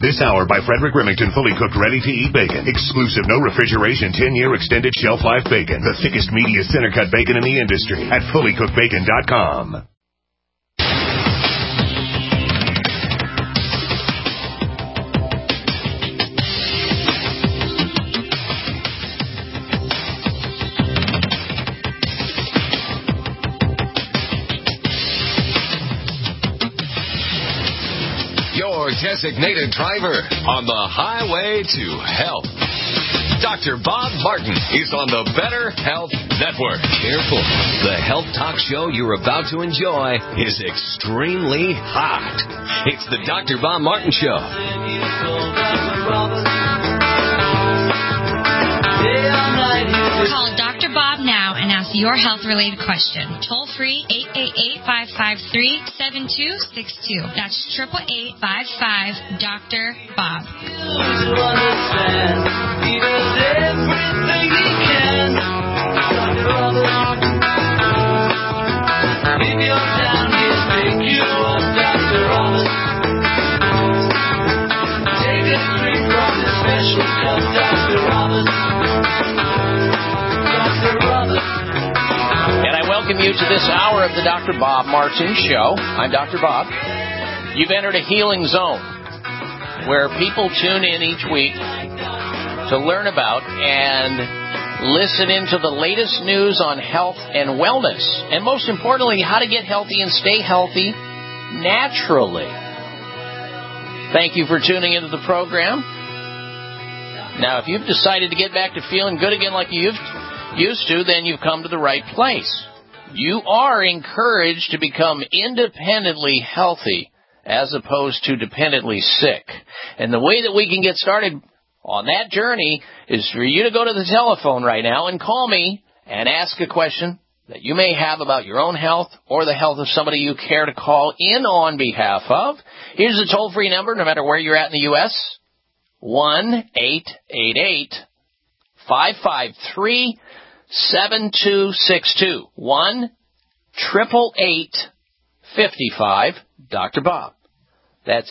This hour by Frederick Remington, fully cooked, ready-to-eat bacon. Exclusive, no refrigeration, 10-year extended shelf life bacon. The thickest, meatiest center-cut bacon in the industry at fullycookedbacon.com. Designated driver on the highway to health. Dr. Bob Martin is on the Better Health Network. Careful. The health talk show you're about to enjoy is extremely hot. It's the Dr. Bob Martin Show. Call Dr. Bob now and ask your health-related question. Toll free 888-553-7262. That's 888-55 Bob. And I welcome you to this hour of the Dr. Bob Martin Show. I'm Dr. Bob. You've entered a healing zone where people tune in each week to learn about and listen into the latest news on health and wellness. And most importantly, how to get healthy and stay healthy naturally. Thank you for tuning into the program. Now, if you've decided to get back to feeling good again like you used to, then you've come to the right place. You are encouraged to become independently healthy as opposed to dependently sick. And the way that we can get started on that journey is for you to go to the telephone right now and call me and ask a question that you may have about your own health or the health of somebody you care to call in on behalf of. Here's the toll-free number, no matter where you're at in the U.S., 1-888-553-7262. 1-888-55 Dr. Bob. That's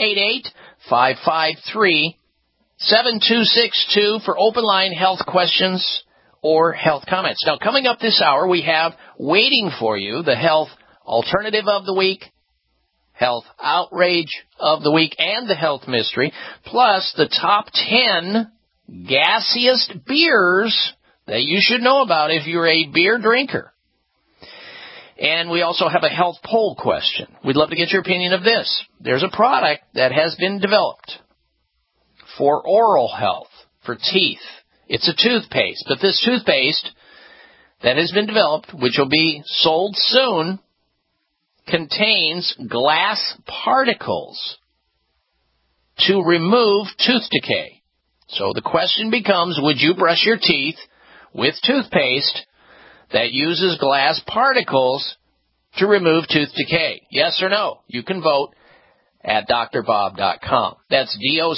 888-553-7262 for open line health questions or health comments. Now, coming up this hour, we have waiting for you the health alternative of the week, health outrage of the week, and the health mystery, plus the top 10 gassiest beers that you should know about if you're a beer drinker. And we also have a health poll question. We'd love to get your opinion of this. There's a product that has been developed for oral health, for teeth. It's a toothpaste, but this toothpaste that has been developed, which will be sold soon, contains glass particles to remove tooth decay. So the question becomes, would you brush your teeth with toothpaste that uses glass particles to remove tooth decay? Yes or no? You can vote at drbob.com. That's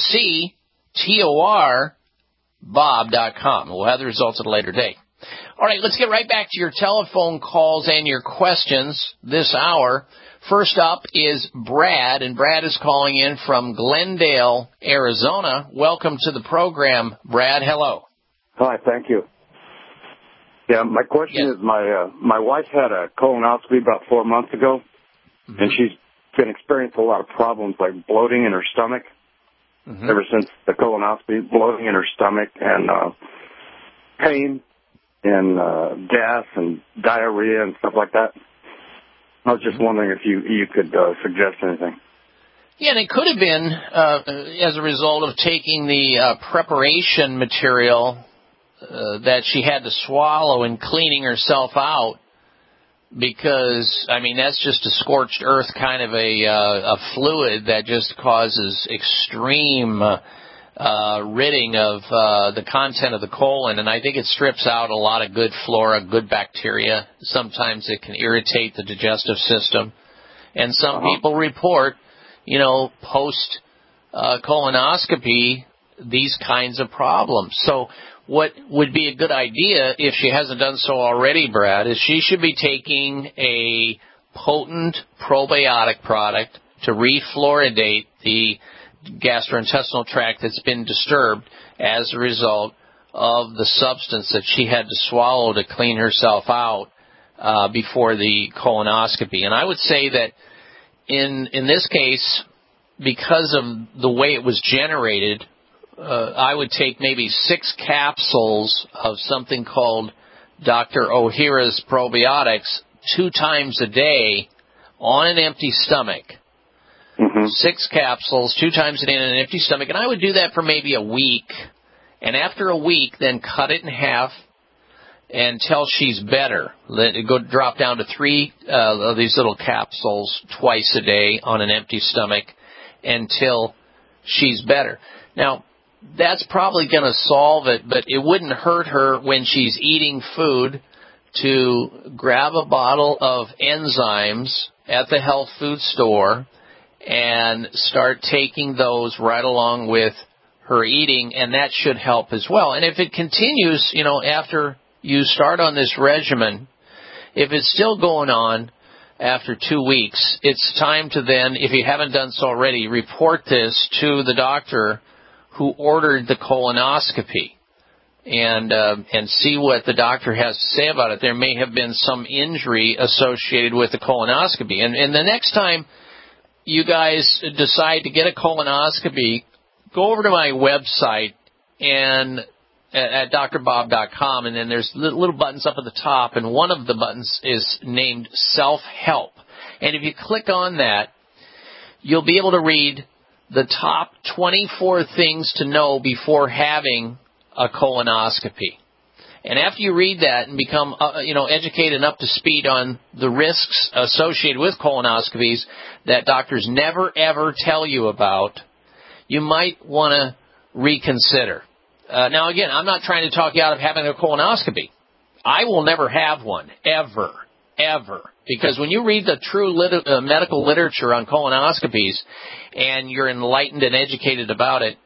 DOCTOR Bob.com. We'll have the results at a later date. All right, let's get right back to your telephone calls and your questions this hour. First up is Brad, and Brad is calling in from Glendale, Arizona. Welcome to the program, Brad. Hello. Hi, thank you. Yeah, my question is my wife had a colonoscopy about 4 months ago, and she's been experiencing a lot of problems like bloating in her stomach ever since the colonoscopy, bloating in her stomach and pain and gas and diarrhea and stuff like that. I was just wondering if you could suggest anything. Yeah, and it could have been as a result of taking the preparation material that she had to swallow and cleaning herself out, because, I mean, that's just a scorched earth kind of a fluid that just causes extreme ridding of the content of the colon, and I think it strips out a lot of good flora, good bacteria. Sometimes it can irritate the digestive system, and some people report, post colonoscopy, these kinds of problems. So what would be a good idea, if she hasn't done so already, Brad, is she should be taking a potent probiotic product to refluoridate the gastrointestinal tract that's been disturbed as a result of the substance that she had to swallow to clean herself out before the colonoscopy. And I would say that in this case, because of the way it was generated, I would take maybe 6 capsules of something called Dr. Ohhira's probiotics 2 times a day on an empty stomach. 6 capsules 2 times a day on an empty stomach. And I would do that for maybe a week. And after a week, then cut it in half until she's better. Let it go drop down to 3 of these little capsules twice a day on an empty stomach until she's better. Now, that's probably going to solve it, but it wouldn't hurt her when she's eating food to grab a bottle of enzymes at the health food store and start taking those right along with her eating, and that should help as well. And if it continues, after you start on this regimen, if it's still going on after 2 weeks, it's time to then, if you haven't done so already, report this to the doctor who ordered the colonoscopy and see what the doctor has to say about it. There may have been some injury associated with the colonoscopy. And the next time you guys decide to get a colonoscopy, go over to my website and at drbob.com, and then there's little buttons up at the top, and one of the buttons is named Self-Help. And if you click on that, you'll be able to read the top 24 things to know before having a colonoscopy. And after you read that and become, educated and up to speed on the risks associated with colonoscopies that doctors never, ever tell you about, you might want to reconsider. Now, again, I'm not trying to talk you out of having a colonoscopy. I will never have one, ever. Because when you read the true medical literature on colonoscopies and you're enlightened and educated about it,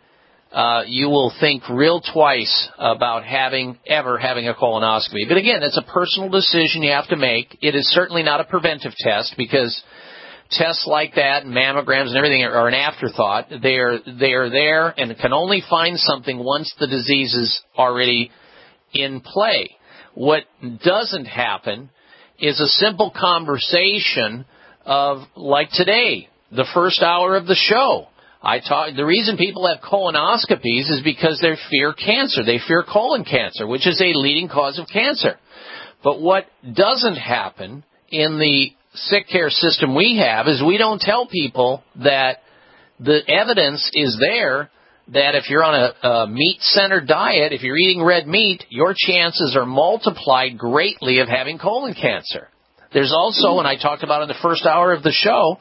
you will think real twice about ever having a colonoscopy. But again, it's a personal decision you have to make. It is certainly not a preventive test because tests like that and mammograms and everything are an afterthought. They are there and can only find something once the disease is already in play. What doesn't happen is a simple conversation of, like today, the first hour of the show. The reason people have colonoscopies is because they fear cancer. They fear colon cancer, which is a leading cause of cancer. But what doesn't happen in the sick care system we have is we don't tell people that the evidence is there that if you're on a meat-centered diet, if you're eating red meat, your chances are multiplied greatly of having colon cancer. There's also, and I talked about in the first hour of the show,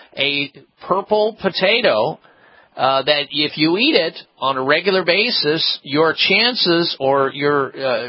a purple potato that if you eat it on a regular basis, your chances or your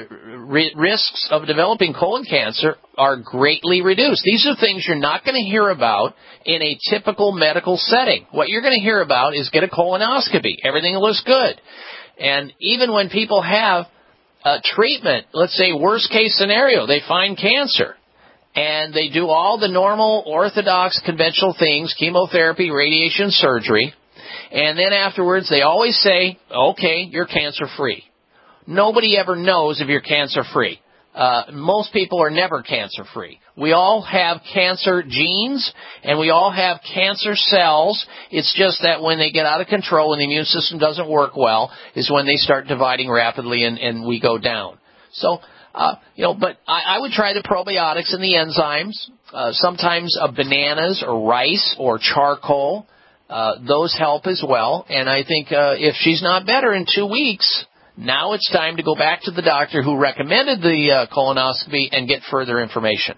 risks of developing colon cancer are greatly reduced. These are things you're not going to hear about in a typical medical setting. What you're going to hear about is get a colonoscopy. Everything looks good. And even when people have treatment, let's say worst case scenario, they find cancer. And they do all the normal, orthodox, conventional things, chemotherapy, radiation, surgery. And then afterwards, they always say, okay, you're cancer-free. Nobody ever knows if you're cancer-free. Most people are never cancer-free. We all have cancer genes, and we all have cancer cells. It's just that when they get out of control and the immune system doesn't work well is when they start dividing rapidly and we go down. So, but I would try the probiotics and the enzymes, sometimes bananas or rice or charcoal. Those help as well. And I think if she's not better in 2 weeks, now it's time to go back to the doctor who recommended the colonoscopy and get further information.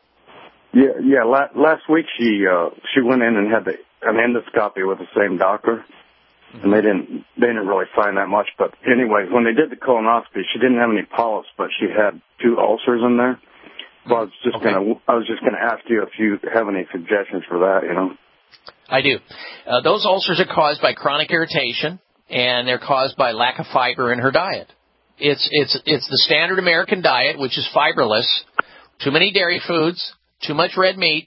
Yeah. Last week she went in and had an endoscopy with the same doctor, and they didn't really find that much. But anyways, when they did the colonoscopy, she didn't have any polyps, but she had 2 ulcers in there. So I was just gonna ask you if you have any suggestions for that. I do. Those ulcers are caused by chronic irritation, and they're caused by lack of fiber in her diet. It's the standard American diet, which is fiberless, too many dairy foods, too much red meat.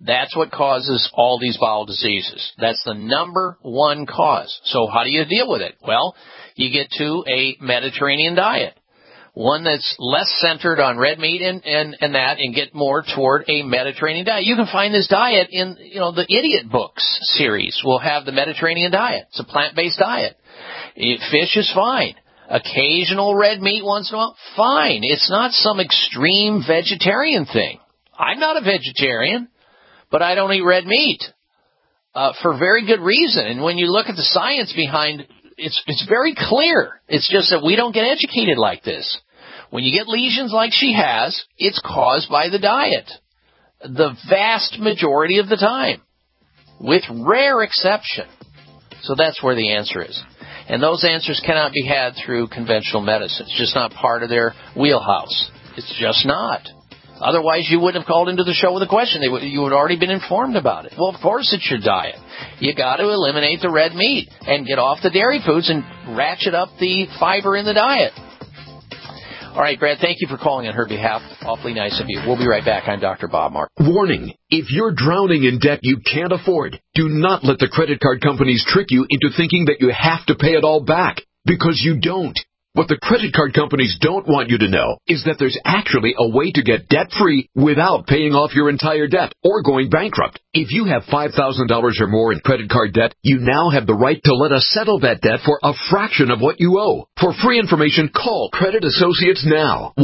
That's what causes all these bowel diseases. That's the number one cause. So how do you deal with it? Well, you get to a Mediterranean diet, one that's less centered on red meat and get more toward a Mediterranean diet. You can find this diet in, the Idiot Books series. We'll have the Mediterranean diet. It's a plant-based diet. Fish is fine. Occasional red meat once in a while, fine. It's not some extreme vegetarian thing. I'm not a vegetarian, but I don't eat red meat for very good reason. And when you look at the science behind it's very clear. It's just that we don't get educated like this. When you get lesions like she has, it's caused by the diet. The vast majority of the time, with rare exception. So that's where the answer is. And those answers cannot be had through conventional medicine. It's just not part of their wheelhouse. It's just not. Otherwise, you wouldn't have called into the show with a question. You would have already been informed about it. Well, of course it's your diet. You got to eliminate the red meat and get off the dairy foods and ratchet up the fiber in the diet. All right, Brad, thank you for calling on her behalf. Awfully nice of you. We'll be right back. I'm Dr. Bob Martin. Warning. If you're drowning in debt you can't afford, do not let the credit card companies trick you into thinking that you have to pay it all back, because you don't. What the credit card companies don't want you to know is that there's actually a way to get debt-free without paying off your entire debt or going bankrupt. If you have $5,000 or more in credit card debt, you now have the right to let us settle that debt for a fraction of what you owe. For free information, call Credit Associates now.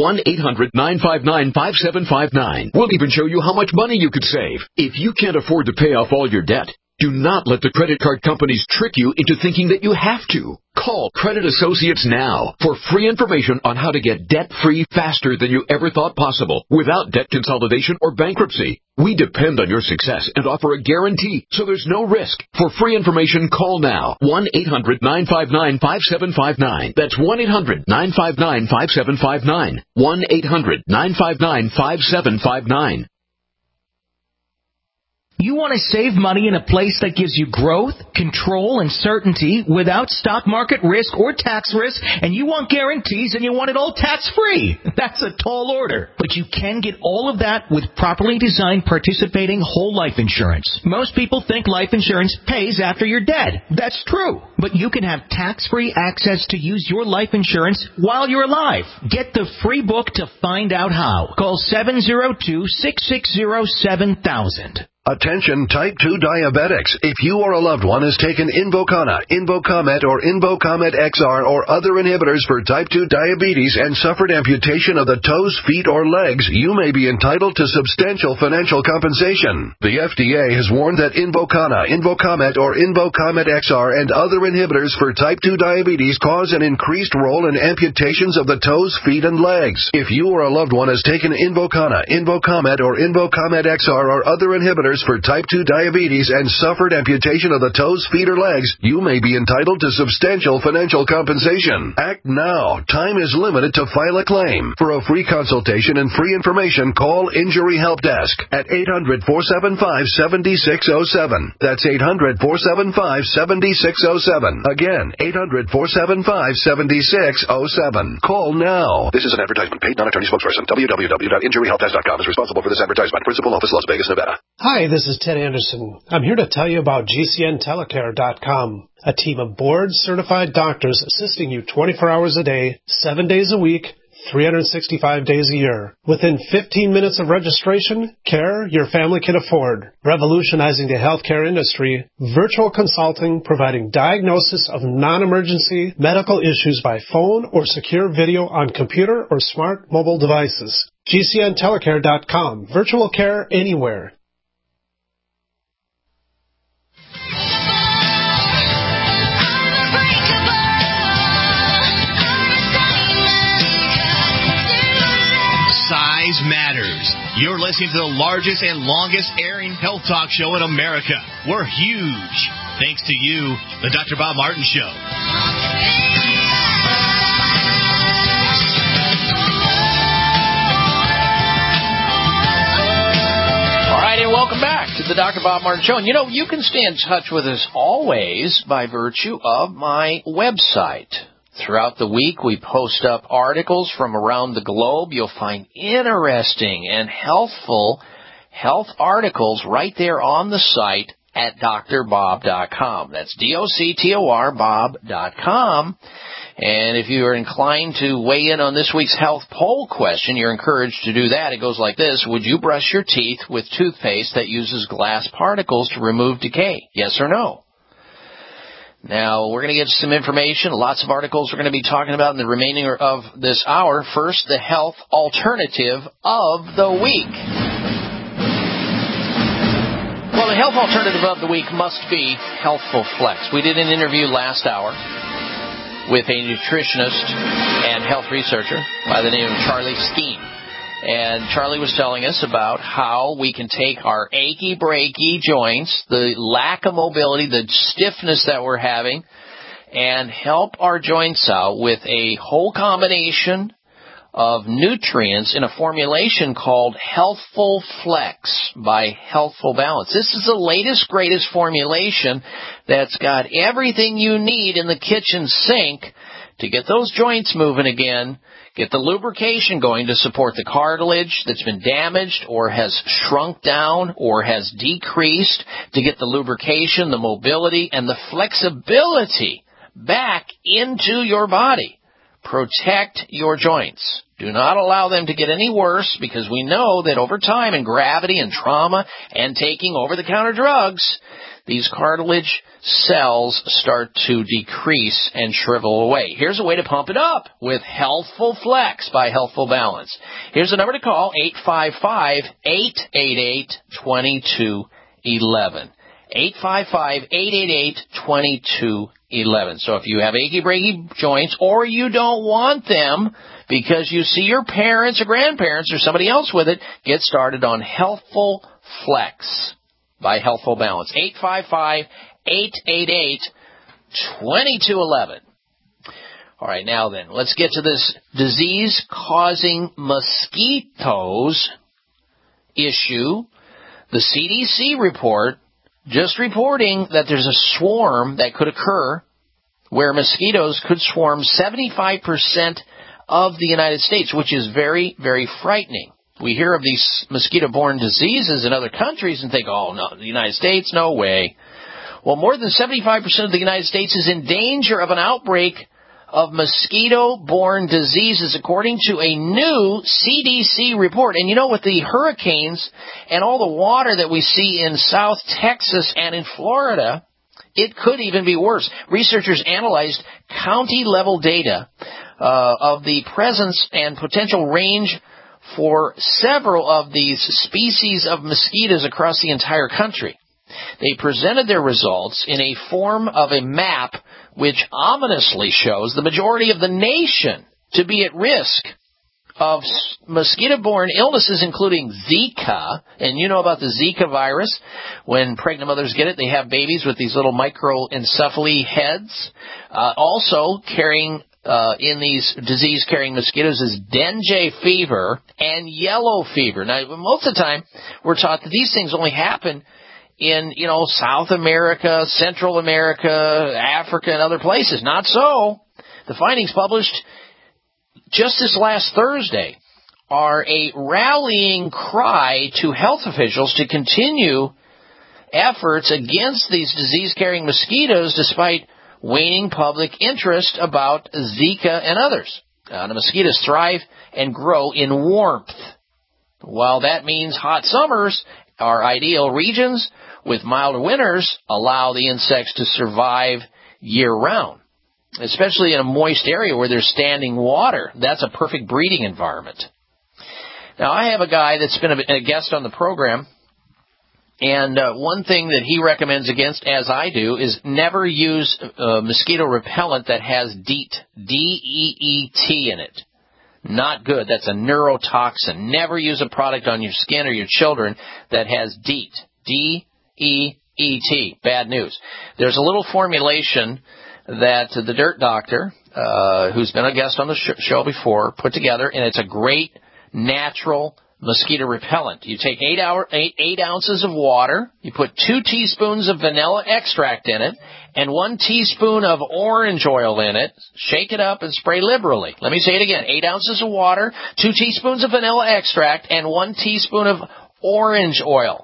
1-800-959-5759. We'll even show you how much money you could save. If you can't afford to pay off all your debt, do not let the credit card companies trick you into thinking that you have to. Call Credit Associates now for free information on how to get debt-free faster than you ever thought possible without debt consolidation or bankruptcy. We depend on your success and offer a guarantee, so there's no risk. For free information, call now. 1-800-959-5759. That's 1-800-959-5759. 1-800-959-5759. You want to save money in a place that gives you growth, control, and certainty without stock market risk or tax risk, and you want guarantees and you want it all tax-free. That's a tall order. But you can get all of that with properly designed participating whole life insurance. Most people think life insurance pays after you're dead. That's true. But you can have tax-free access to use your life insurance while you're alive. Get the free book to find out how. Call 702-660-7000. Attention type 2 diabetics. If you or a loved one has taken Invokana, Invokamet, or Invokamet XR or other inhibitors for type 2 diabetes and suffered amputation of the toes, feet, or legs, you may be entitled to substantial financial compensation. The FDA has warned that Invokana, Invokamet, or Invokamet XR and other inhibitors for type 2 diabetes cause an increased role in amputations of the toes, feet, and legs. If you or a loved one has taken Invokana, Invokamet, or Invokamet XR or other inhibitors for type 2 diabetes and suffered amputation of the toes, feet, or legs, you may be entitled to substantial financial compensation. Act now. Time is limited to file a claim. For a free consultation and free information, call Injury Help Desk at 800-475-7607. That's 800-475-7607. Again, 800-475-7607. Call now. This is an advertisement paid non-attorney spokesperson. www.injuryhelpdesk.com is responsible for this advertisement. Principal office, Las Vegas, Nevada. Hi, this is Ted Anderson. I'm here to tell you about GCNtelecare.com, a team of board-certified doctors assisting you 24 hours a day, 7 days a week, 365 days a year. Within 15 minutes of registration, care your family can afford. Revolutionizing the healthcare industry, virtual consulting providing diagnosis of non-emergency medical issues by phone or secure video on computer or smart mobile devices. GCNtelecare.com. Virtual care anywhere. Size matters. You're listening to the largest and longest airing health talk show in America. We're huge. Thanks to you, the Dr. Bob Martin Show. All right, and welcome back to the Dr. Bob Martin Show. And you can stay in touch with us always by virtue of my website. Throughout the week, we post up articles from around the globe. You'll find interesting and healthful health articles right there on the site at drbob.com. That's DOCTOR Bob.com. And if you are inclined to weigh in on this week's health poll question, you're encouraged to do that. It goes like this. Would you brush your teeth with toothpaste that uses glass particles to remove decay? Yes or no? Now, we're going to get some information, lots of articles we're going to be talking about in the remainder of this hour. First, the health alternative of the week. Well, the health alternative of the week must be Healthful Flex. We did an interview last hour with a nutritionist and health researcher by the name of Charlie Skeen. And Charlie was telling us about how we can take our achy, breaky joints, the lack of mobility, the stiffness that we're having, and help our joints out with a whole combination of nutrients in a formulation called Healthful Flex by Healthful Balance. This is the latest, greatest formulation that's got everything you need in the kitchen sink to get those joints moving again, get the lubrication going to support the cartilage that's been damaged or has shrunk down or has decreased, to get the lubrication, the mobility, and the flexibility back into your body. Protect your joints. Do not allow them to get any worse, because we know that over time and gravity and trauma and taking over-the-counter drugs, these cartilage cells start to decrease and shrivel away. Here's a way to pump it up with Healthful Flex by Healthful Balance. Here's the number to call, 855-888-2211. 855-888-2211. So if you have achy, breaky joints, or you don't want them because you see your parents or grandparents or somebody else with it, get started on Healthful Flex by Healthful Balance. 855-888-2211. All right, now then, let's get to this disease-causing mosquitoes issue. The CDC report just reporting that there's a swarm that could occur where mosquitoes could swarm 75% of the United States, which is very, very frightening. We hear of these mosquito-borne diseases in other countries and think, oh, no, the United States, no way. Well, more than 75% of the United States is in danger of an outbreak of mosquito-borne diseases, according to a new CDC report. And you know, with the hurricanes and all the water that we see in South Texas and in Florida, it could even be worse. Researchers analyzed county-level data of the presence and potential range for several of these species of mosquitoes across the entire country. They presented their results in a form of a map which ominously shows the majority of the nation to be at risk of mosquito-borne illnesses, including Zika. And you know about the Zika virus. When pregnant mothers get it, they have babies with these little microencephaly heads. Also carrying in these disease-carrying mosquitoes is dengue fever and yellow fever. Now, most of the time, we're taught that these things only happen in, South America, Central America, Africa, and other places. Not so. The findings published just this last Thursday are a rallying cry to health officials to continue efforts against these disease-carrying mosquitoes despite waning public interest about Zika and others. The mosquitoes thrive and grow in warmth. While that means hot summers are ideal regions, with milder winters allow the insects to survive year-round, especially in a moist area where there's standing water. That's a perfect breeding environment. Now, I have a guy that's been a guest on the program, and one thing that he recommends against, as I do, is never use mosquito repellent that has DEET, D-E-E-T in it. Not good. That's a neurotoxin. Never use a product on your skin or your children that has DEET, D-E-E-T. Bad news. There's a little formulation that the Dirt Doctor, who's been a guest on the show before, put together, and it's a great natural mosquito repellent. You take 8 ounces of water, you put 2 teaspoons of vanilla extract in it, and 1 teaspoon of orange oil in it. Shake it up and spray liberally. Let me say it again. 8 ounces of water, 2 teaspoons of vanilla extract, and 1 teaspoon of orange oil.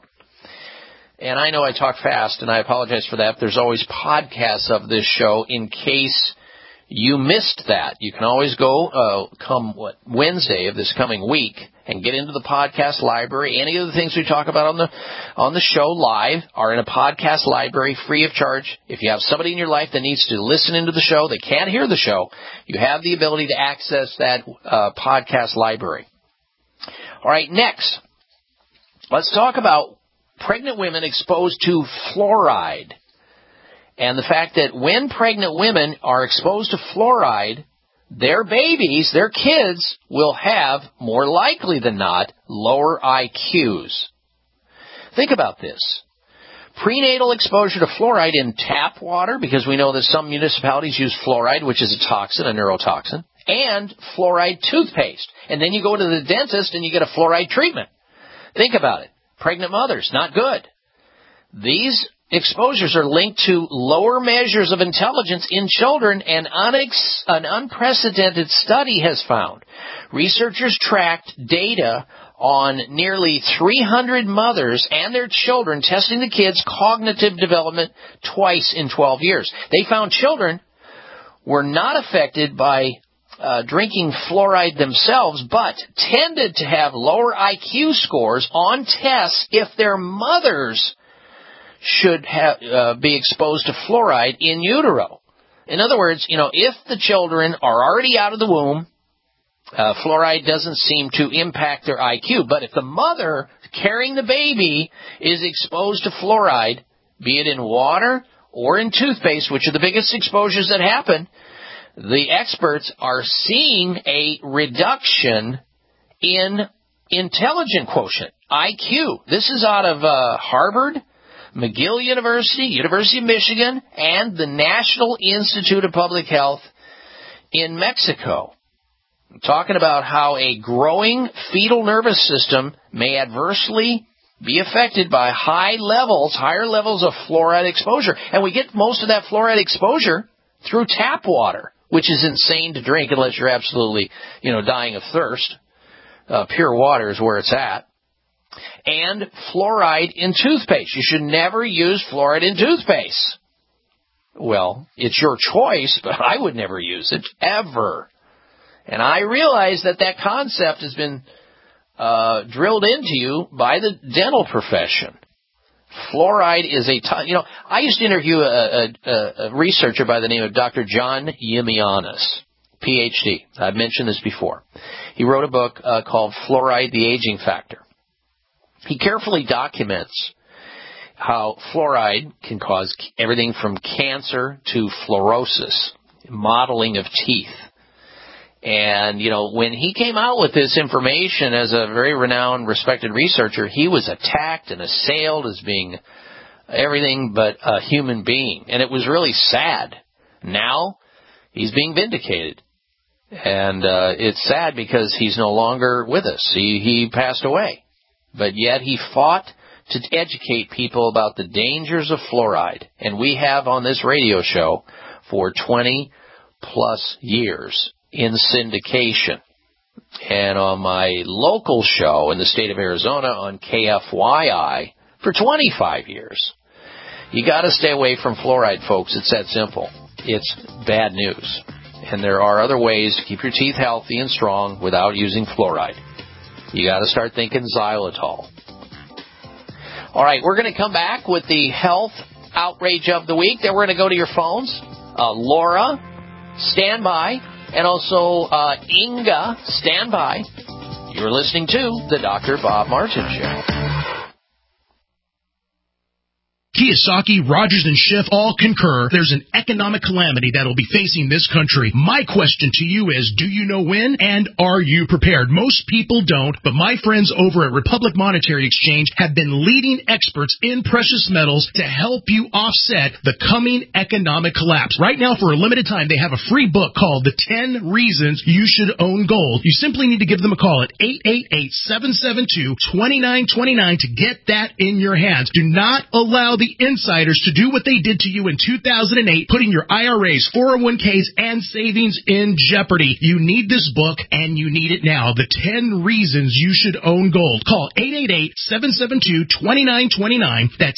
And I know I talk fast, and I apologize for that. There's always podcasts of this show in case you missed that. You can always go Wednesday of this coming week and get into the podcast library. Any of the things we talk about on the show live are in a podcast library free of charge. If you have somebody in your life that needs to listen into the show, they can't hear the show, you have the ability to access that podcast library. All right, next, let's talk about pregnant women exposed to fluoride. And the fact that when pregnant women are exposed to fluoride, their babies, their kids, will have, more likely than not, lower IQs. Think about this. Prenatal exposure to fluoride in tap water, because we know that some municipalities use fluoride, which is a toxin, a neurotoxin, and fluoride toothpaste. And then you go to the dentist and you get a fluoride treatment. Think about it. Pregnant mothers, not good. These exposures are linked to lower measures of intelligence in children, and an unprecedented study has found. Researchers tracked data on nearly 300 mothers and their children, testing the kids' cognitive development twice in 12 years. They found children were not affected by drinking fluoride themselves, but tended to have lower IQ scores on tests if their mothers should be exposed to fluoride in utero. In other words, if the children are already out of the womb, fluoride doesn't seem to impact their IQ. But if the mother carrying the baby is exposed to fluoride, be it in water or in toothpaste, which are the biggest exposures that happen, the experts are seeing a reduction in intelligence quotient, IQ. This is out of Harvard, McGill University, University of Michigan, and the National Institute of Public Health in Mexico. I'm talking about how a growing fetal nervous system may adversely be affected by higher levels of fluoride exposure. And we get most of that fluoride exposure through tap water, which is insane to drink unless you're absolutely, dying of thirst. Pure water is where it's at. And fluoride in toothpaste. You should never use fluoride in toothpaste. Well, it's your choice, but I would never use it, ever. And I realize that concept has been drilled into you by the dental profession. Fluoride is I used to interview a researcher by the name of Dr. John Yimianis, Ph.D. I've mentioned this before. He wrote a book called Fluoride, the Aging Factor. He carefully documents how fluoride can cause everything from cancer to fluorosis, modeling of teeth. And, when he came out with this information as a very renowned, respected researcher, he was attacked and assailed as being everything but a human being. And it was really sad. Now, he's being vindicated. And it's sad because he's no longer with us. He passed away. But yet he fought to educate people about the dangers of fluoride. And we have on this radio show for 20-plus years in syndication. And on my local show in the state of Arizona on KFYI for 25 years. You got to stay away from fluoride, folks. It's that simple. It's bad news. And there are other ways to keep your teeth healthy and strong without using fluoride. You got to start thinking xylitol. All right, we're going to come back with the health outrage of the week. Then we're going to go to your phones. Laura, stand by. And also Inga, stand by. You're listening to the Dr. Bob Martin Show. Kiyosaki, Rogers, and Schiff all concur there's an economic calamity that will be facing this country. My question to you is, do you know when, and are you prepared? Most people don't, but my friends over at Republic Monetary Exchange have been leading experts in precious metals to help you offset the coming economic collapse. Right now, for a limited time, they have a free book called The 10 Reasons You Should Own Gold. You simply need to give them a call at 888-772-2929 to get that in your hands. Do not allow the the insiders to do what they did to you in 2008, putting your IRAs, 401ks, and savings in jeopardy. You need this book, and you need it now. The 10 reasons you should own gold. Call 888-772-2929. That's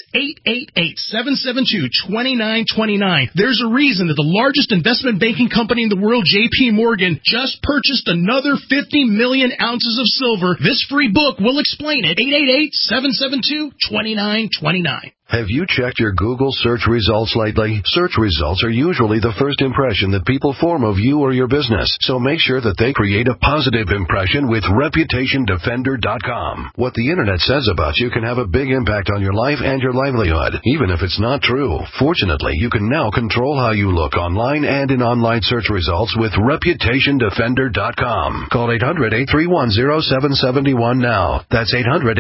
888-772-2929. There's a reason that the largest investment banking company in the world, J.P. Morgan, just purchased another 50 million ounces of silver. This free book will explain it. 888-772-2929. Have you checked your Google search results lately? Search results are usually the first impression that people form of you or your business, so make sure that they create a positive impression with ReputationDefender.com. What the Internet says about you can have a big impact on your life and your livelihood, even if it's not true. Fortunately, you can now control how you look online and in online search results with ReputationDefender.com. Call 800-831-0771 now. That's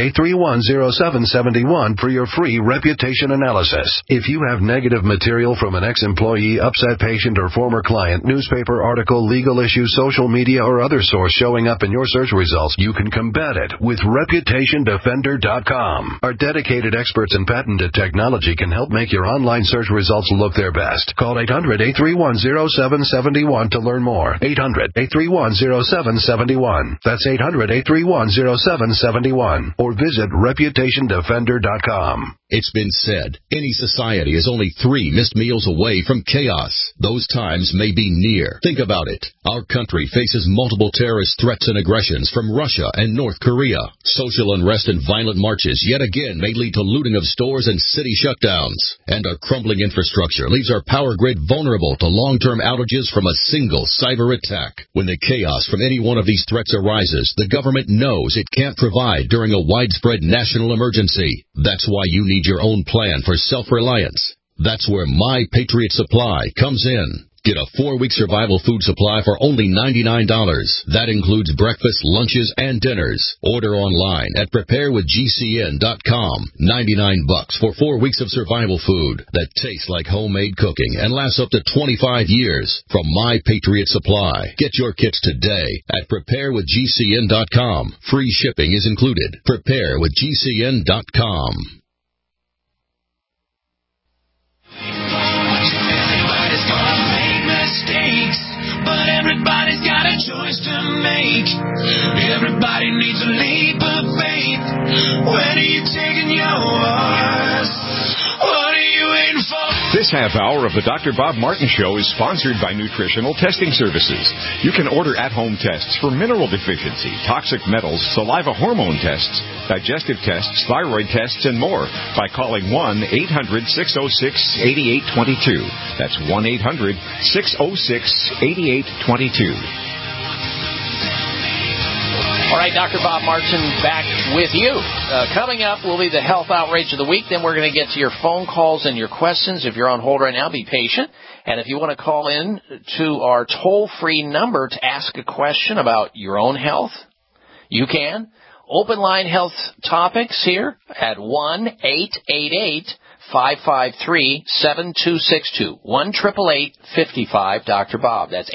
800-831-0771 for your free reputation analysis. If you have negative material from an ex-employee, upset patient, or former client, newspaper article, legal issue, social media, or other source showing up in your search results, you can combat it with ReputationDefender.com. Our dedicated experts in patented technology can help make your online search results look their best. Call 800-831-0771 to learn more. 800-831-0771. That's 800-831-0771. Or visit ReputationDefender.com. It's been said, any society is only 3 missed meals away from chaos. Those times may be near. Think about it. Our country faces multiple terrorist threats and aggressions from Russia and North Korea. Social unrest and violent marches yet again may lead to looting of stores and city shutdowns. And our crumbling infrastructure leaves our power grid vulnerable to long-term outages from a single cyber attack. When the chaos from any one of these threats arises, the government knows it can't provide during a widespread national emergency. That's why you need your own plan for self-reliance. That's where My Patriot Supply comes in. Get a 4-week survival food supply for only $99. That includes breakfast, lunches, and dinners. Order online at preparewithgcn.com. $99 for 4 weeks of survival food that tastes like homemade cooking and lasts up to 25 years from My Patriot Supply. Get your kits today at preparewithgcn.com. Free shipping is included. Preparewithgcn.com. But everybody's got a choice to make. Everybody needs a leap of faith. Where are you taking yours? What are you waiting for? This half hour of the Dr. Bob Martin Show is sponsored by Nutritional Testing Services. You can order at-home tests for mineral deficiency, toxic metals, saliva hormone tests, digestive tests, thyroid tests, and more by calling 1-800-606-8822. That's 1-800-606-8822. All right, Dr. Bob Martin back with you. Coming up will be the Health Outrage of the Week. Then we're going to get to your phone calls and your questions. If you're on hold right now, be patient. And if you want to call in to our toll-free number to ask a question about your own health, you can. Open line health topics here at 1-888-553-7262. 1-888-55 Bob. That's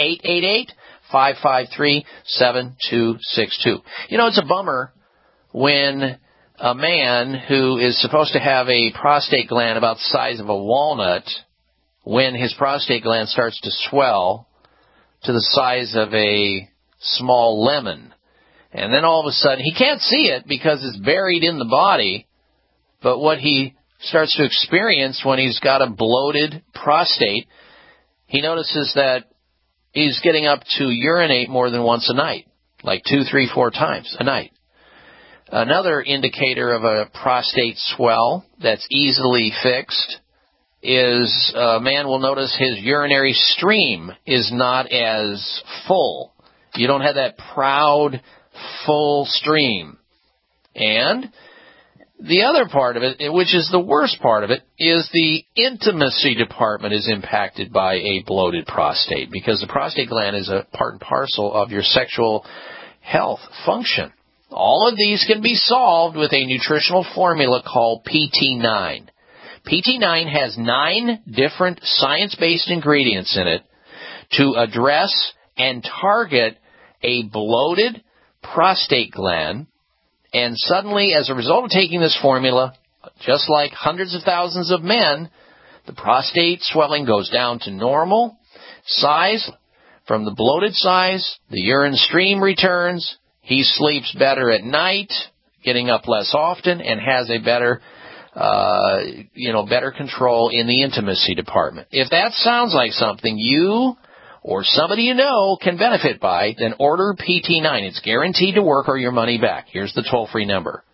888-553-7262. You know, it's a bummer when a man who is supposed to have a prostate gland about the size of a walnut, when his prostate gland starts to swell to the size of a small lemon. And then all of a sudden, he can't see it because it's buried in the body, but what he starts to experience when he's got a bloated prostate, he notices that he's getting up to urinate more than once a night, like 2, 3, 4 times a night. Another indicator of a prostate swell that's easily fixed is a man will notice his urinary stream is not as full. You don't have that proud, full stream. And the other part of it, which is the worst part of it, is the intimacy department is impacted by a bloated prostate because the prostate gland is a part and parcel of your sexual health function. All of these can be solved with a nutritional formula called PT9. PT9 has 9 different science-based ingredients in it to address and target a bloated prostate gland. And suddenly, as a result of taking this formula, Just like hundreds of thousands of men, the prostate swelling goes down to normal size. From the bloated size, the urine stream returns. He sleeps better at night, getting up less often, and has a better better control in the intimacy department. If that sounds like something you or somebody you know can benefit by, then order PT9. It's guaranteed to work or your money back. Here's the toll-free number.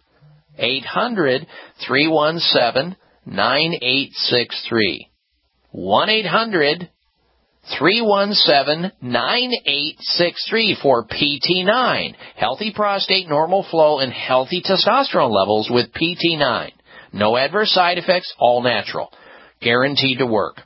800-317-9863. 1-800-317-9863 for PT9. Healthy prostate, normal flow, and healthy testosterone levels with PT9. No adverse side effects, all natural. Guaranteed to work.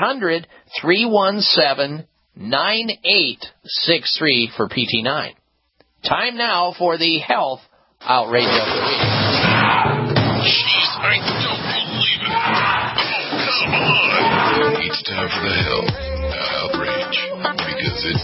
800-317-9863 for PT9. Time now for the health outrage of the week. Jeez, I don't believe it. Oh, come on. It's time for the health outrage, because it's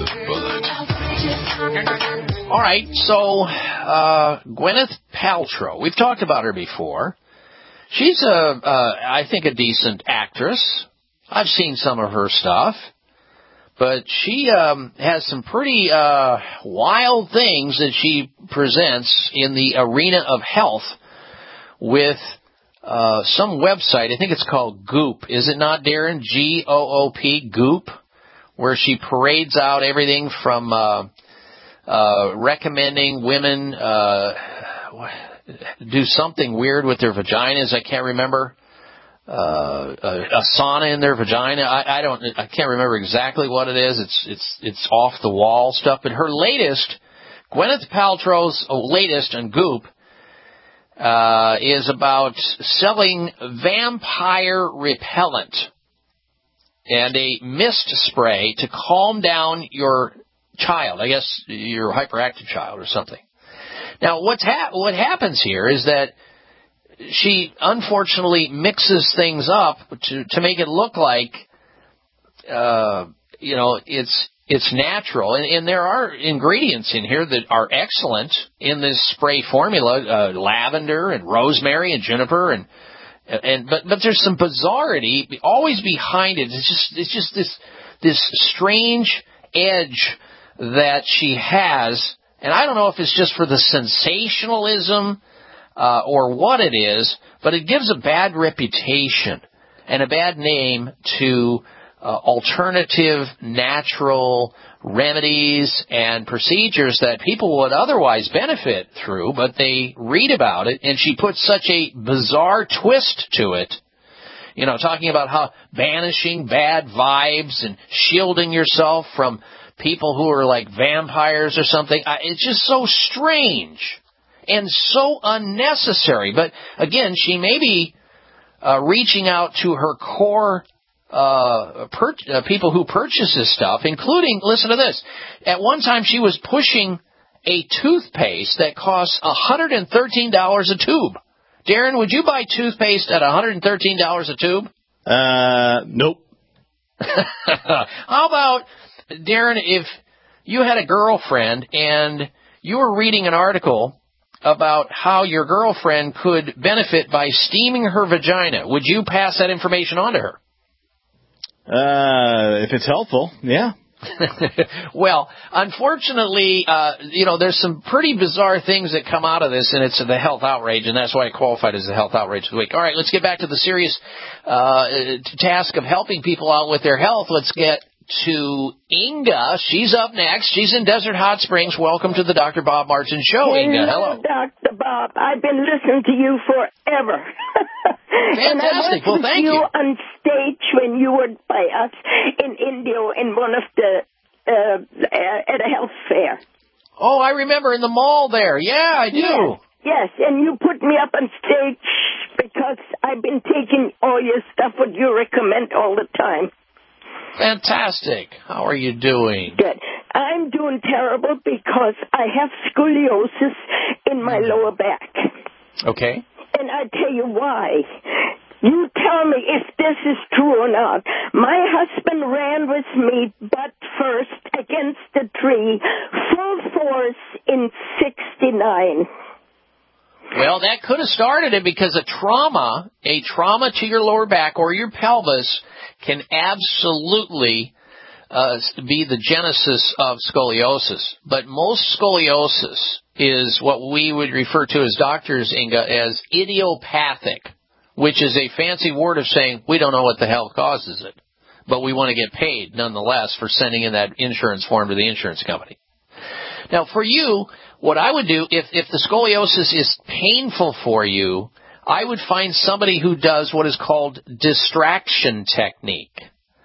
nothing but. All right, so Gwyneth Paltrow. We've talked about her before. She's I think, a decent actress. I've seen some of her stuff. But she has some pretty wild things that she presents in the arena of health with some website. I think it's called Goop. Is it not, Darren? G-O-O-P, Goop, where she parades out everything from recommending women do something weird with their vaginas. I can't remember. A sauna in their vagina. I can't remember exactly what it is. It's off the wall stuff. But her latest, Gwyneth Paltrow's latest on Goop, is about selling vampire repellent and a mist spray to calm down your child. I guess your hyperactive child or something. Now, what happens here is that she unfortunately mixes things up to make it look like, it's natural. And there are ingredients in here that are excellent in this spray formula, lavender and rosemary and juniper but there's some bizarrity always behind it. It's just this strange edge that she has, and I don't know if it's just for the sensationalism or what it is, but it gives a bad reputation and a bad name to alternative natural remedies and procedures that people would otherwise benefit through, but they read about it, and she puts such a bizarre twist to it, talking about how banishing bad vibes and shielding yourself from people who are like vampires or something. It's just so strange and so unnecessary. But again, she may be reaching out to her core people who purchase this stuff, including, listen to this, at one time she was pushing a toothpaste that costs $113 a tube. Darren, would you buy toothpaste at $113 a tube? Nope. How about, Darren, if you had a girlfriend and you were reading an article about how your girlfriend could benefit by steaming her vagina, would you pass that information on to her? If it's helpful, yeah. Well, unfortunately, there's some pretty bizarre things that come out of this, and it's the health outrage, and that's why it qualified as the health outrage of the week. All right, let's get back to the serious task of helping people out with their health. Let's get to Inga. She's up next. She's in Desert Hot Springs. Welcome to the Dr. Bob Martin Show, Inga. Hello. Dr. Bob. I've been listening to you forever. Fantastic. Well, thank you. On stage when you were by us in India in one of the at a health fair. Oh, I remember in the mall there. Yeah, I do. Yes, and you put me up on stage because I've been taking all your stuff, what you recommend all the time. Fantastic. How are you doing? Good. I'm doing terrible because I have scoliosis in my lower back. Okay. And I tell you why. You tell me if this is true or not. My husband ran with me butt first against the tree, full force in 69. Well, that could have started it because a trauma to your lower back or your pelvis can absolutely be the genesis of scoliosis. But most scoliosis is what we would refer to as doctors, Inga, as idiopathic, which is a fancy word of saying we don't know what the hell causes it, but we want to get paid nonetheless for sending in that insurance form to the insurance company. Now, for you, what I would do, if the scoliosis is painful for you, I would find somebody who does what is called distraction technique.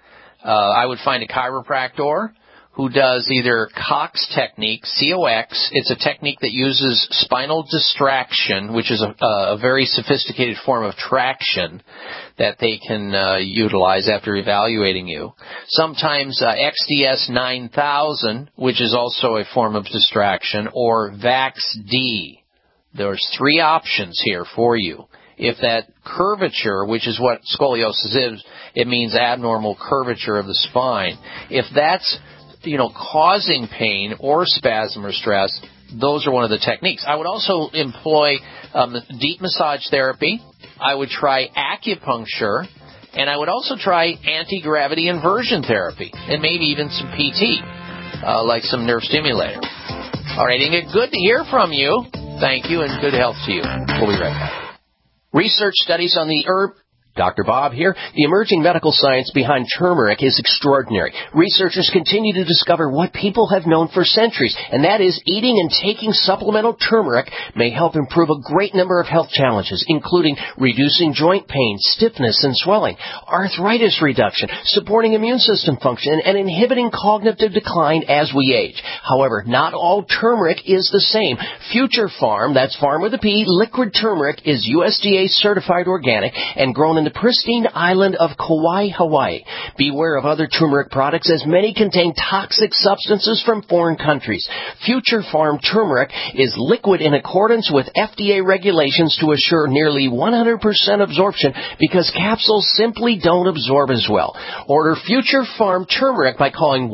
I would find a chiropractor who does either Cox technique, C-O-X. It's a technique that uses spinal distraction, which is a very sophisticated form of traction that they can utilize after evaluating you. Sometimes XDS 9000, which is also a form of distraction, or VAX-D. There's 3 options here for you. If that curvature, which is what scoliosis is, it means abnormal curvature of the spine. If that's, causing pain or spasm or stress, those are one of the techniques. I would also employ deep massage therapy. I would try acupuncture, and I would also try anti-gravity inversion therapy, and maybe even some PT, like some nerve stimulator. All right, Inga, good to hear from you. Thank you, and good health to you. We'll be right back. Research studies on the herb. Dr. Bob here. The emerging medical science behind turmeric is extraordinary. Researchers continue to discover what people have known for centuries, and that is eating and taking supplemental turmeric may help improve a great number of health challenges, including reducing joint pain, stiffness, and swelling, arthritis reduction, supporting immune system function, and inhibiting cognitive decline as we age. However, not all turmeric is the same. Future Farm, that's Farm with a P, liquid turmeric is USDA certified organic and grown in the pristine island of Kauai, Hawaii. Beware of other turmeric products, as many contain toxic substances from foreign countries. Future Farm turmeric is liquid in accordance with FDA regulations to assure nearly 100% absorption because capsules simply don't absorb as well. Order Future Farm turmeric by calling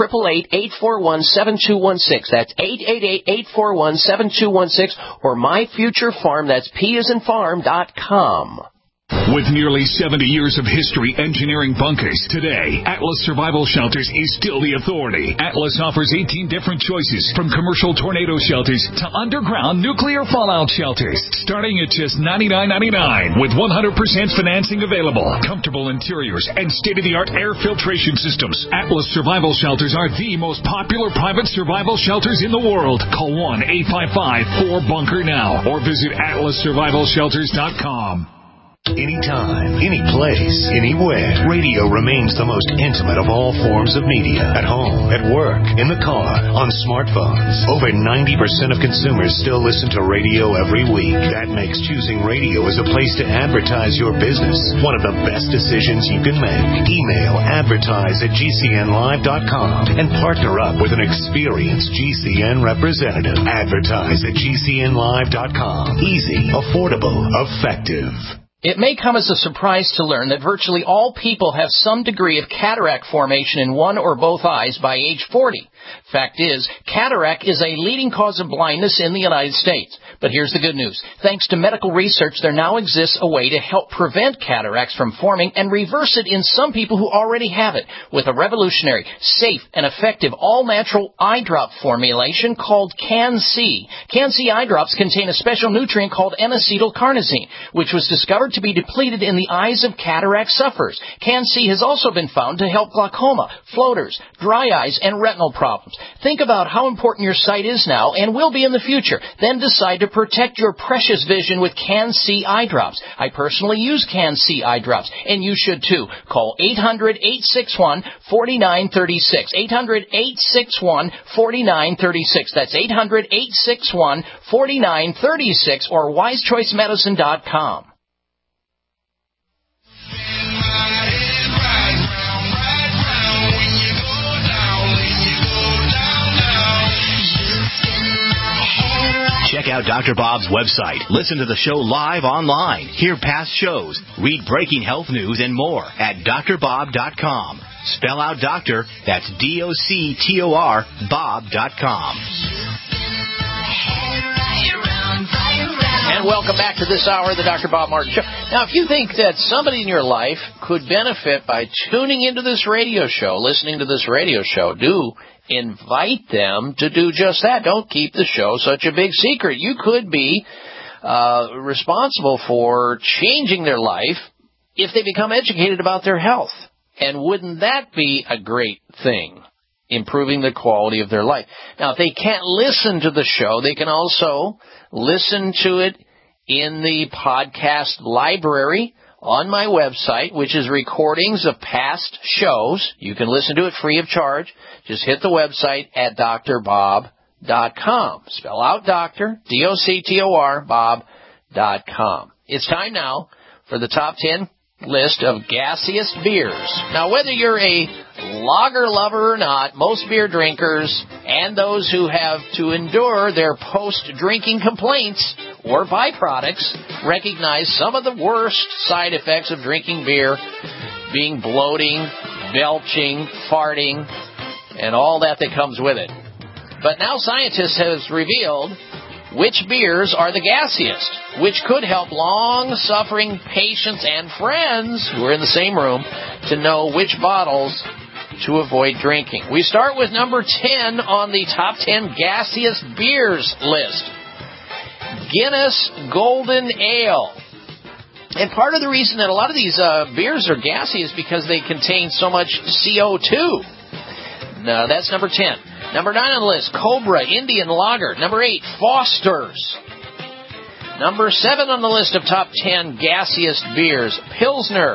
1-888-841-7216. That's 888-841-7216 or MyFutureFarm, that's PAsInFarm.com. With nearly 70 years of history engineering bunkers, today, Atlas Survival Shelters is still the authority. Atlas offers 18 different choices, from commercial tornado shelters to underground nuclear fallout shelters, starting at just $99.99 with 100% financing available, comfortable interiors, and state-of-the-art air filtration systems. Atlas Survival Shelters are the most popular private survival shelters in the world. Call 1-855-4BUNKER now or visit atlassurvivalshelters.com. Anytime, any place, anywhere, radio remains the most intimate of all forms of media. At home, at work, in the car, on smartphones. Over 90% of consumers still listen to radio every week. That makes choosing radio as a place to advertise your business one of the best decisions you can make. Email advertise@gcnlive.com and partner up with an experienced GCN representative. Advertise at gcnlive.com. Easy, affordable, effective. It may come as a surprise to learn that virtually all people have some degree of cataract formation in one or both eyes by age 40. Fact is, cataract is a leading cause of blindness in the United States. But here's the good news. Thanks to medical research, there now exists a way to help prevent cataracts from forming and reverse it in some people who already have it with a revolutionary, safe, and effective all-natural eye drop formulation called Can-C. Can-C eye drops contain a special nutrient called N-acetylcarnosine, which was discovered to be depleted in the eyes of cataract sufferers. Can-C has also been found to help glaucoma, floaters, dry eyes, and retinal problems. Think about how important your sight is now and will be in the future. Then decide to protect your precious vision with Can-C eye drops. I personally use Can-C eye drops, and you should too. Call 800-861-4936. 800-861-4936. That's 800-861-4936 or wisechoicemedicine.com. Check out Dr. Bob's website. Listen to the show live online. Hear past shows. Read breaking health news and more at drbob.com. Spell out doctor. That's Doctor Bob.com. And welcome back to this hour of the Dr. Bob Martin Show. Now, if you think that somebody in your life could benefit by tuning into this radio show, listening to this radio show, do invite them to do just that. Don't keep the show such a big secret. You could be responsible for changing their life if they become educated about their health. And wouldn't that be a great thing? Improving the quality of their life. Now, if they can't listen to the show, they can also listen to it in the podcast library on my website, which is recordings of past shows. You can listen to it free of charge. Just hit the website at drbob.com. Spell out doctor, D-O-C-T-O-R, bob.com. It's time now for the top 10 list of gaseous beers. Now, whether you're a lager lover or not, most beer drinkers and those who have to endure their post-drinking complaints or byproducts recognize some of the worst side effects of drinking beer, being bloating, belching, farting, and all that comes with it. But now scientists have revealed which beers are the gassiest, which could help long-suffering patients and friends who are in the same room to know which bottles to avoid drinking. We start with number 10 on the top 10 gaseous beers list. Guinness Golden Ale. And part of the reason that a lot of these beers are gassy is because they contain so much CO2. Now, that's number 10. Number 9 on the list, Cobra Indian Lager. Number 8, Foster's. Number 7 on the list of top 10 gassiest beers, Pilsner.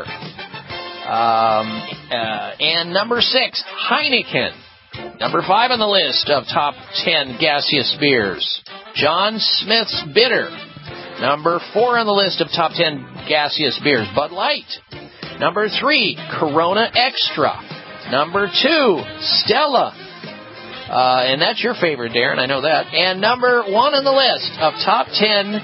And number 6, Heineken. Number 5 on the list of top 10 gaseous beers, John Smith's Bitter. Number 4 on the list of top 10 gaseous beers, Bud Light. Number 3, Corona Extra. Number 2, Stella. And that's your favorite, Darren, I know that. And number 1 on the list of top 10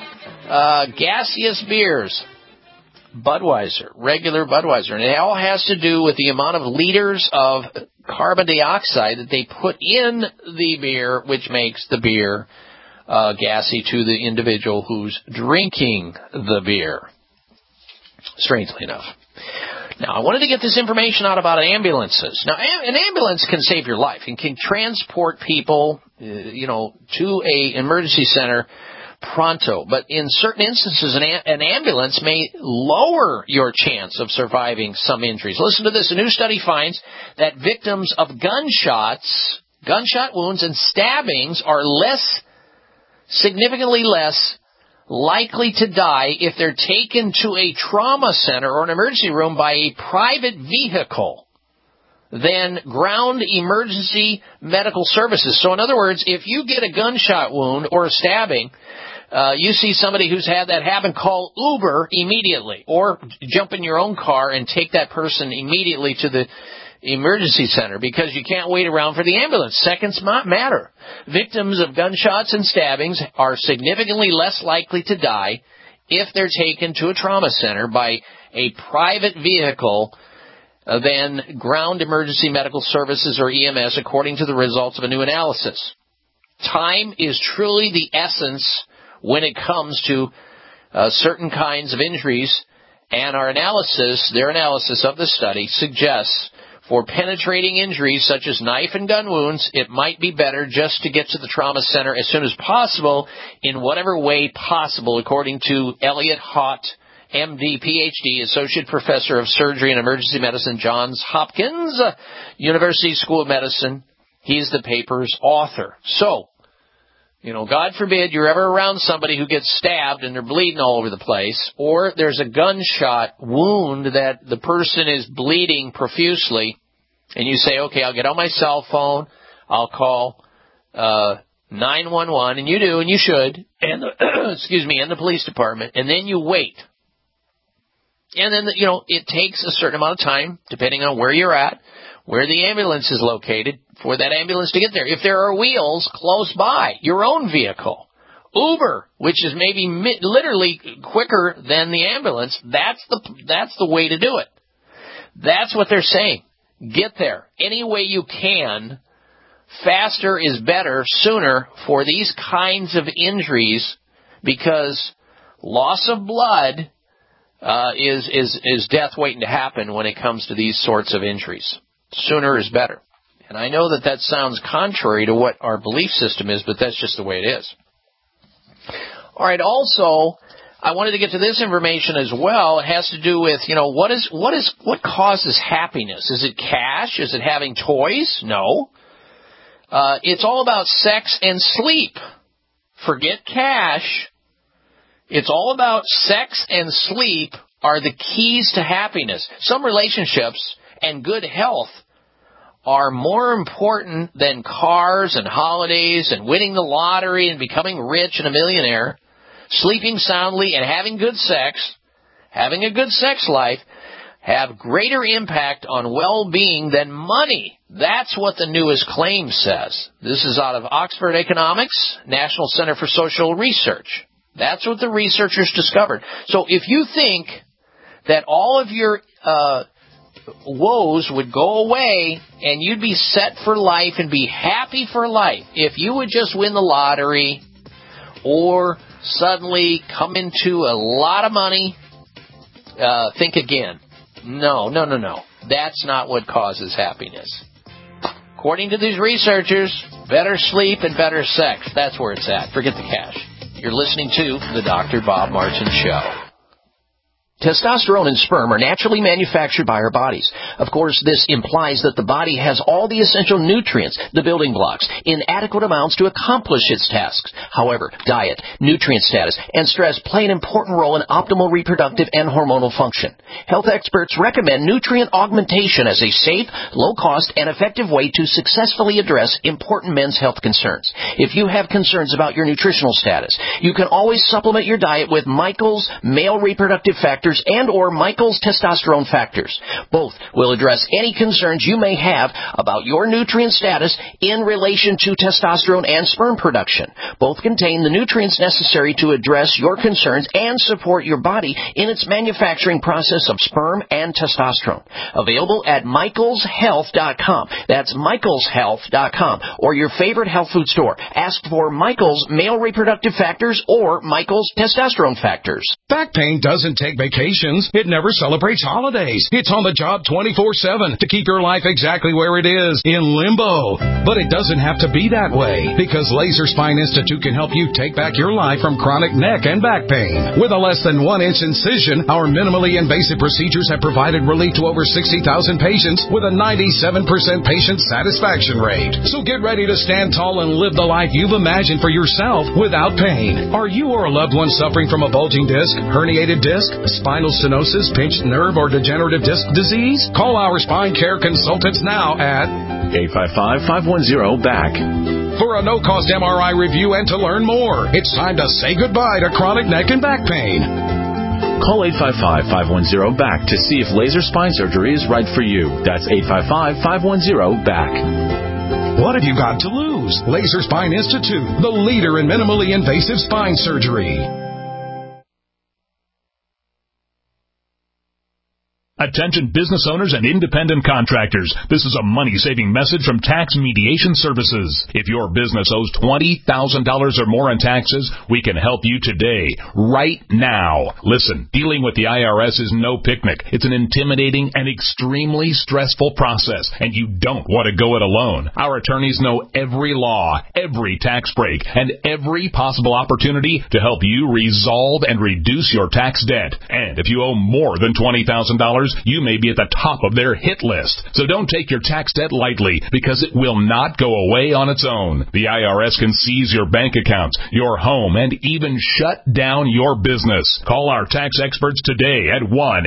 gaseous beers, Budweiser, regular Budweiser. And it all has to do with the amount of liters of carbon dioxide that they put in the beer, which makes the beer gassy to the individual who's drinking the beer. Strangely enough. Now, I wanted to get this information out about ambulances. Now, an ambulance can save your life and can transport people, to a emergency center pronto. But in certain instances, an ambulance may lower your chance of surviving some injuries. Listen to this. A new study finds that victims of gunshot wounds and stabbings are significantly less likely to die if they're taken to a trauma center or an emergency room by a private vehicle than ground emergency medical services. So in other words, if you get a gunshot wound or a stabbing, you see somebody who's had that happen, call Uber immediately, or jump in your own car and take that person immediately to the emergency center, because you can't wait around for the ambulance. Seconds matter. Victims of gunshots and stabbings are significantly less likely to die if they're taken to a trauma center by a private vehicle than ground emergency medical services or EMS, according to the results of a new analysis. Time is truly the essence when it comes to certain kinds of injuries, and their analysis of the study suggests for penetrating injuries such as knife and gun wounds, it might be better just to get to the trauma center as soon as possible, in whatever way possible, according to Elliot Hott, MD, PhD, Associate Professor of Surgery and Emergency Medicine, Johns Hopkins University School of Medicine. He's the paper's author. So, God forbid you're ever around somebody who gets stabbed and they're bleeding all over the place, or there's a gunshot wound that the person is bleeding profusely, and you say, okay, I'll get on my cell phone, I'll call 911, and you do, and you should, and the police department, and then you wait. And then, it takes a certain amount of time, depending on where you're at, where the ambulance is located, for that ambulance to get there. If there are wheels close by, your own vehicle, Uber, which is maybe literally quicker than the ambulance, that's the way to do it. That's what they're saying. Get there any way you can. Faster is better, sooner, for these kinds of injuries, because loss of blood is death waiting to happen when it comes to these sorts of injuries. Sooner is better. And I know that sounds contrary to what our belief system is, but that's just the way it is. All right, also, I wanted to get to this information as well. It has to do with, what causes happiness? Is it cash? Is it having toys? No. It's all about sex and sleep. Forget cash. It's all about sex and sleep are the keys to happiness. Some relationships and good health are more important than cars and holidays and winning the lottery and becoming rich and a millionaire. Sleeping soundly and having good sex, having a good sex life, have greater impact on well-being than money. That's what the newest claim says. This is out of Oxford Economics, National Center for Social Research. That's what the researchers discovered. So if you think that all of your woes would go away and you'd be set for life and be happy for life if you would just win the lottery or suddenly come into a lot of money, think again. No. That's not what causes happiness. According to these researchers, better sleep and better sex. That's where it's at. Forget the cash. You're listening to the Dr. Bob Martin Show. Testosterone and sperm are naturally manufactured by our bodies. Of course, this implies that the body has all the essential nutrients, the building blocks, in adequate amounts to accomplish its tasks. However, diet, nutrient status, and stress play an important role in optimal reproductive and hormonal function. Health experts recommend nutrient augmentation as a safe, low-cost, and effective way to successfully address important men's health concerns. If you have concerns about your nutritional status, you can always supplement your diet with Michael's Male Reproductive Factors and or Michael's Testosterone Factors. Both will address any concerns you may have about your nutrient status in relation to testosterone and sperm production. Both contain the nutrients necessary to address your concerns and support your body in its manufacturing process of sperm and testosterone. Available at michaelshealth.com. That's michaelshealth.com or your favorite health food store. Ask for Michael's Male Reproductive Factors or Michael's Testosterone Factors. Back pain doesn't take vacations. It never celebrates holidays. It's on the job 24/7 to keep your life exactly where it is, in limbo. But it doesn't have to be that way, because Laser Spine Institute can help you take back your life from chronic neck and back pain. With a less than 1-inch incision, our minimally invasive procedures have provided relief to over 60,000 patients with a 97% patient satisfaction rate. So get ready to stand tall and live the life you've imagined for yourself without pain. Are you or a loved one suffering from a bulging disc, herniated disc, spinal stenosis, pinched nerve, or degenerative disc disease? Call our spine care consultants now at 855-510-BACK. For a no-cost MRI review and to learn more. It's time to say goodbye to chronic neck and back pain. Call 855-510-BACK to see if laser spine surgery is right for you. That's 855-510-BACK. What have you got to lose? Laser Spine Institute, the leader in minimally invasive spine surgery. Attention business owners and independent contractors. This is a money-saving message from Tax Mediation Services. If your business owes $20,000 or more in taxes, we can help you today, right now. Listen, dealing with the IRS is no picnic. It's an intimidating and extremely stressful process, and you don't want to go it alone. Our attorneys know every law, every tax break, and every possible opportunity to help you resolve and reduce your tax debt. And if you owe more than $20,000, you may be at the top of their hit list. So don't take your tax debt lightly, because it will not go away on its own. The IRS can seize your bank accounts, your home, and even shut down your business. Call our tax experts today at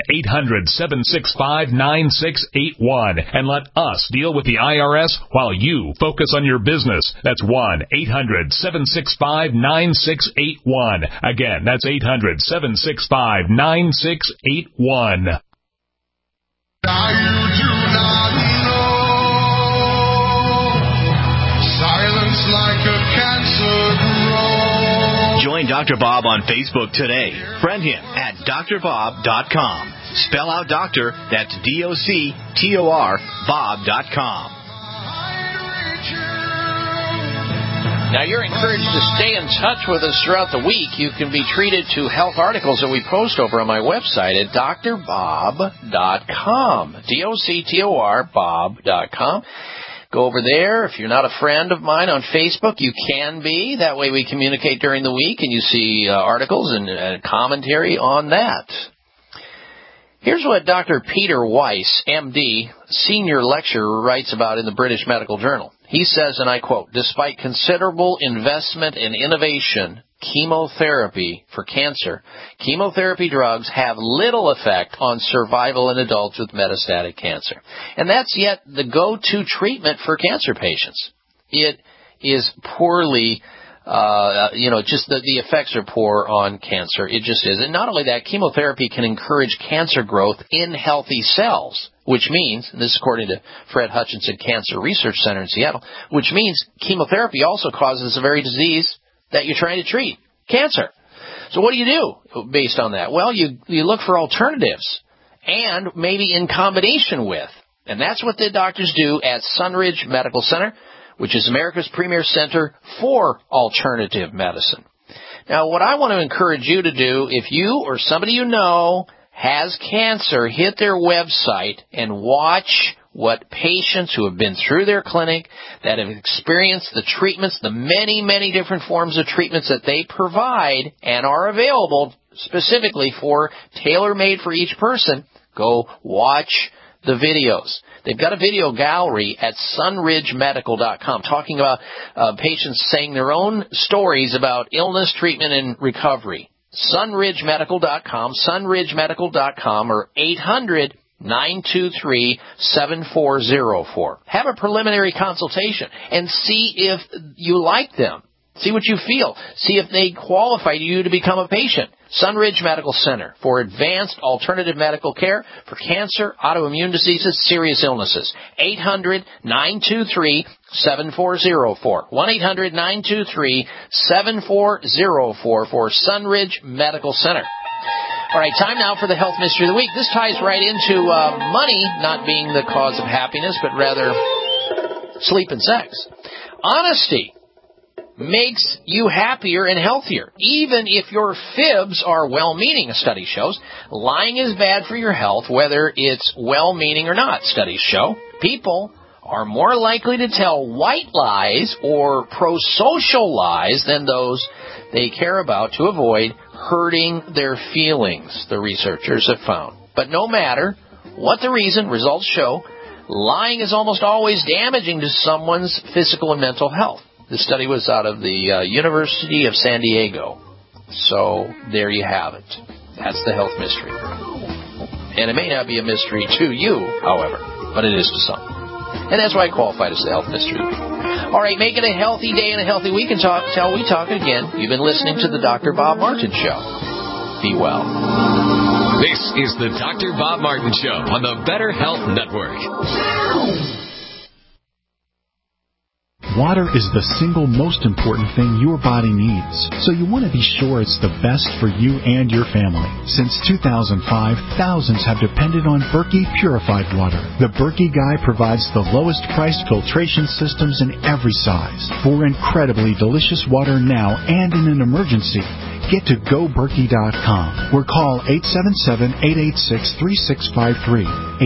1-800-765-9681 and let us deal with the IRS while you focus on your business. That's 1-800-765-9681. Again, that's 800-765-9681. Now you do not know. Silence like a cancer grows. Join Dr. Bob on Facebook today. Friend him at drbob.com. Spell out doctor, that's DOCTOR, Bob.com. Now, you're encouraged to stay in touch with us throughout the week. You can be treated to health articles that we post over on my website at drbob.com. DOCTOR, Bob.com. Go over there. If you're not a friend of mine on Facebook, you can be. That way we communicate during the week, and you see articles and commentary on that. Here's what Dr. Peter Weiss, MD, senior lecturer, writes about in the British Medical Journal. He says, and I quote, "Despite considerable investment and innovation, chemotherapy for cancer, chemotherapy drugs have little effect on survival in adults with metastatic cancer." And that's yet the go-to treatment for cancer patients. It is poorly, just the effects are poor on cancer. It just is. And not only that, chemotherapy can encourage cancer growth in healthy cells, which means, and this is according to Fred Hutchinson Cancer Research Center in Seattle, which means chemotherapy also causes the very disease that you're trying to treat, cancer. So what do you do based on that? Well, you look for alternatives, and maybe in combination with. And that's what the doctors do at Sunridge Medical Center, which is America's premier center for alternative medicine. Now, what I want to encourage you to do, if you or somebody you know has cancer, hit their website and watch what patients who have been through their clinic, that have experienced the treatments, the many, many different forms of treatments that they provide and are available specifically for, tailor-made for each person, go watch the videos. They've got a video gallery at sunridgemedical.com talking about patients saying their own stories about illness, treatment, and recovery. sunridgemedical.com, sunridgemedical.com, or 800-923-7404. Have a preliminary consultation and see if you like them. See what you feel. See if they qualify you to become a patient. Sunridge Medical Center for advanced alternative medical care for cancer, autoimmune diseases, serious illnesses. 800-923-7404. 1-800-923-7404 for Sunridge Medical Center. All right, time now for the health mystery of the week. This ties right into money not being the cause of happiness, but rather sleep and sex. Honesty makes you happier and healthier, even if your fibs are well-meaning, a study shows. Lying is bad for your health, whether it's well-meaning or not, studies show. People are more likely to tell white lies or pro-social lies than those they care about to avoid hurting their feelings, the researchers have found. But no matter what the reason, results show lying is almost always damaging to someone's physical and mental health. The study was out of the University of San Diego. So there you have it. That's the health mystery. And it may not be a mystery to you, however, but it is to some. And that's why I qualified as the health mystery. All right, make it a healthy day and a healthy week until we talk again. You've been listening to the Dr. Bob Martin Show. Be well. This is the Dr. Bob Martin Show on the Better Health Network. Water is the single most important thing your body needs, so you want to be sure it's the best for you and your family. Since 2005, thousands have depended on Berkey purified water. The Berkey Guy provides the lowest priced filtration systems in every size. For incredibly delicious water now and in an emergency, get to GoBerkey.com or call 877-886-3653.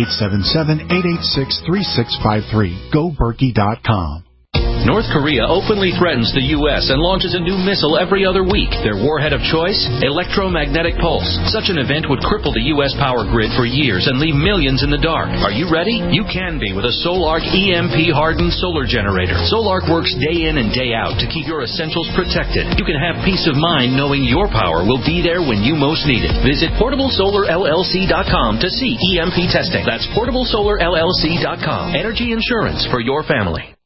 877-886-3653. GoBerkey.com. North Korea openly threatens the U.S. and launches a new missile every other week. Their warhead of choice? Electromagnetic pulse. Such an event would cripple the U.S. power grid for years and leave millions in the dark. Are you ready? You can be with a Solark EMP-hardened solar generator. Solark works day in and day out to keep your essentials protected. You can have peace of mind knowing your power will be there when you most need it. Visit PortableSolarLLC.com to see EMP testing. That's PortableSolarLLC.com. Energy insurance for your family.